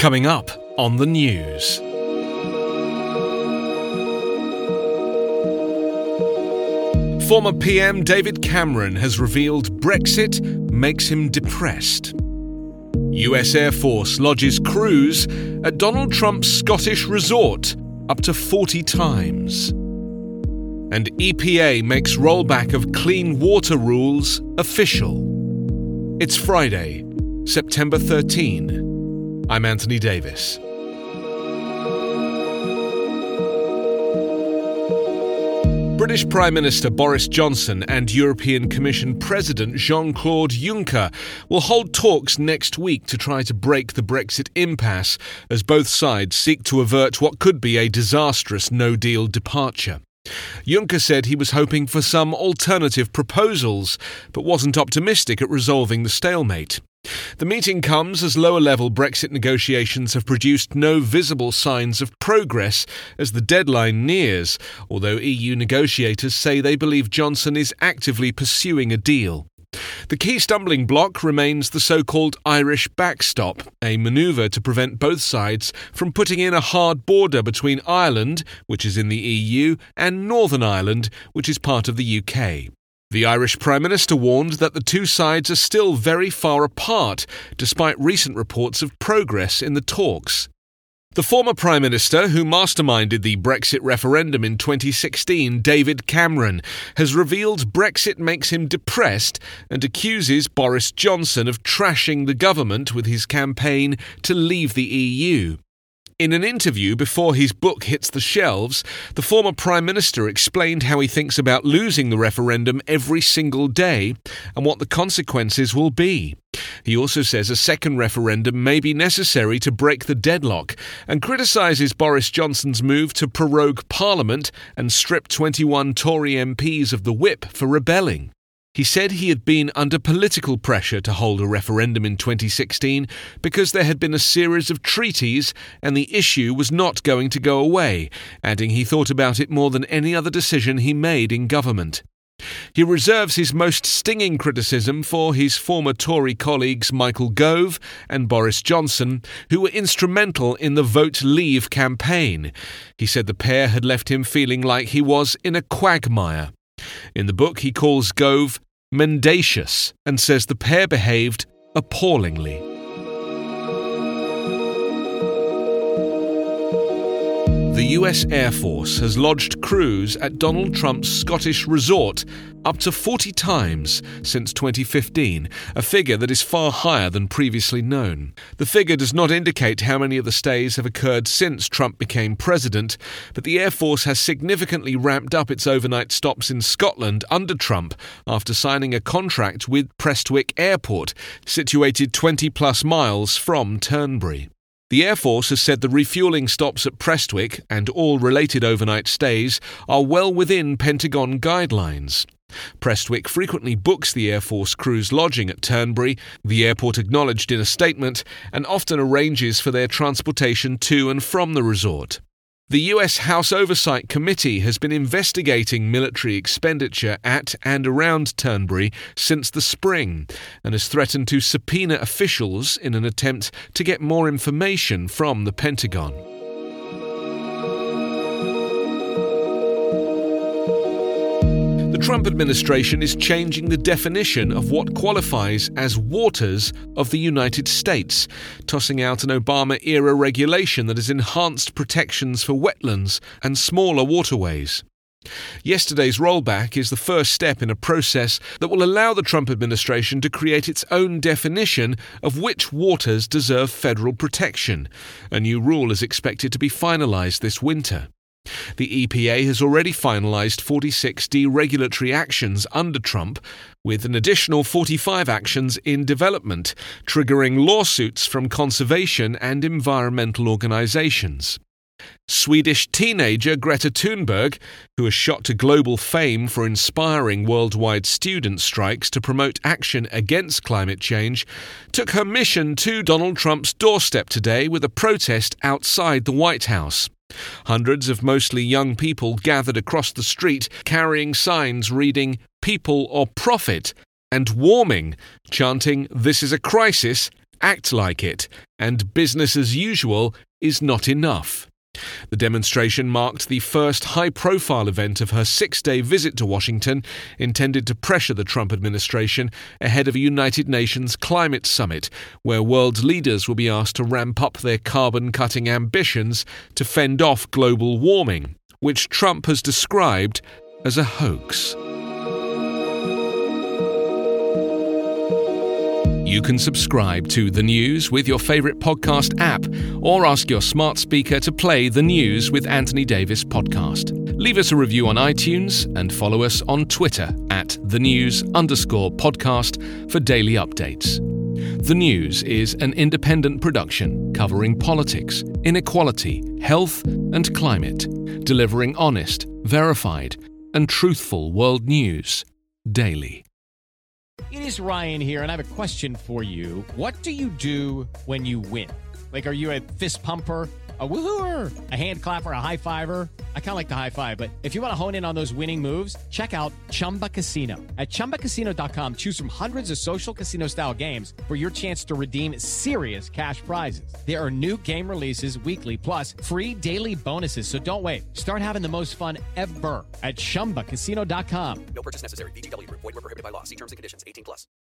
Coming up on the news. Former PM David Cameron has revealed Brexit makes him depressed. US Air Force lodges crews at Donald Trump's Scottish resort up to 40 times. And EPA makes rollback of clean water rules official. It's Friday, September 13. I'm Anthony Davis. British Prime Minister Boris Johnson and European Commission President Jean-Claude Juncker will hold talks next week to try to break the Brexit impasse as both sides seek to avert what could be a disastrous no-deal departure. Juncker said he was hoping for some alternative proposals, but wasn't optimistic at resolving the stalemate. The meeting comes as lower-level Brexit negotiations have produced no visible signs of progress as the deadline nears, although EU negotiators say they believe Johnson is actively pursuing a deal. The key stumbling block remains the so-called Irish backstop, a manoeuvre to prevent both sides from putting in a hard border between Ireland, which is in the EU, and Northern Ireland, which is part of the UK. The Irish Prime Minister warned that the two sides are still very far apart, despite recent reports of progress in the talks. The former Prime Minister, who masterminded the Brexit referendum in 2016, David Cameron, has revealed Brexit makes him depressed and accuses Boris Johnson of trashing the government with his campaign to leave the EU. In an interview before his book hits the shelves, the former Prime Minister explained how he thinks about losing the referendum every single day and what the consequences will be. He also says a second referendum may be necessary to break the deadlock and criticises Boris Johnson's move to prorogue Parliament and strip 21 Tory MPs of the whip for rebelling. He said he had been under political pressure to hold a referendum in 2016 because there had been a series of treaties and the issue was not going to go away, adding he thought about it more than any other decision he made in government. He reserves his most stinging criticism for his former Tory colleagues Michael Gove and Boris Johnson, who were instrumental in the Vote Leave campaign. He said the pair had left him feeling like he was in a quagmire. In the book, he calls Gove mendacious and says the pair behaved appallingly. The US Air Force has lodged crews at Donald Trump's Scottish resort up to 40 times since 2015, a figure that is far higher than previously known. The figure does not indicate how many of the stays have occurred since Trump became president, but the Air Force has significantly ramped up its overnight stops in Scotland under Trump after signing a contract with Prestwick Airport, situated 20-plus miles from Turnberry. The Air Force has said the refueling stops at Prestwick and all related overnight stays are well within Pentagon guidelines. Prestwick frequently books the Air Force crews lodging at Turnberry, the airport acknowledged in a statement, and often arranges for their transportation to and from the resort. The US House Oversight Committee has been investigating military expenditure at and around Turnberry since the spring and has threatened to subpoena officials in an attempt to get more information from the Pentagon. The Trump administration is changing the definition of what qualifies as waters of the United States, tossing out an Obama-era regulation that has enhanced protections for wetlands and smaller waterways. Yesterday's rollback is the first step in a process that will allow the Trump administration to create its own definition of which waters deserve federal protection. A new rule is expected to be finalized this winter. The EPA has already finalized 46 deregulatory actions under Trump, with an additional 45 actions in development, triggering lawsuits from conservation and environmental organizations. Swedish teenager Greta Thunberg, who has shot to global fame for inspiring worldwide student strikes to promote action against climate change, took her mission to Donald Trump's doorstep today with a protest outside the White House. Hundreds of mostly young people gathered across the street carrying signs reading "People or Profit" and "Warming," chanting "This is a crisis" act like it, and business as usual is not enough. The demonstration marked the first high-profile event of her 6-day visit to Washington, intended to pressure the Trump administration ahead of a United Nations climate summit, where world leaders will be asked to ramp up their carbon-cutting ambitions to fend off global warming, which Trump has described as a hoax. You can subscribe to The News with your favourite podcast app, or ask your smart speaker to play The News with Anthony Davis podcast. Leave us a review on iTunes and follow us on Twitter at @thenews_podcast for daily updates. The News is an independent production covering politics, inequality, health and climate, delivering honest, verified and truthful world news daily. It is Ryan here, and I have a question for you. What do you do when you win? Like, are you a fist pumper, a woohooer, a hand clapper, a high fiver? I kind of like the high five, but if you want to hone in on those winning moves, check out Chumba Casino. At ChumbaCasino.com, choose from hundreds of social casino-style games for your chance to redeem serious cash prizes. There are new game releases weekly, plus free daily bonuses, so don't wait. Start having the most fun ever at ChumbaCasino.com. No purchase necessary. VGW Group. Void where prohibited by law. See terms and conditions. 18+.